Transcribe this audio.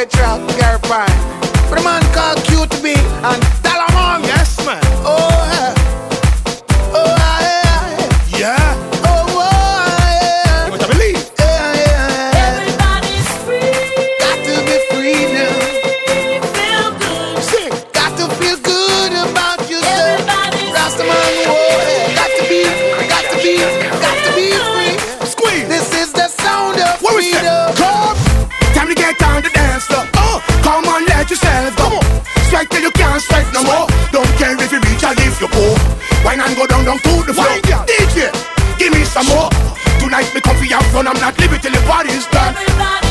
reggae track, girl fine. For the man called QTB and Dalamon. Yes, man. Oh, yeah. Oh, yeah. Yeah. Oh, yeah. You better believe. Everybody's free. Got to be free now. Feel good. Sing. Got to feel good about yourself. Everybody's Rastaman, oh, yeah. Got to be free. Squeeze. This is the sound of What we say? freedom. Come. Time to get on the dance floor. Come on, let yourself go. Strike till you can't strike no more. Don't care if you reach or if you go. Wine and go down to the floor. DJ, give me some more. Tonight me comfy out front. I'm not leaving till the party's done. Everybody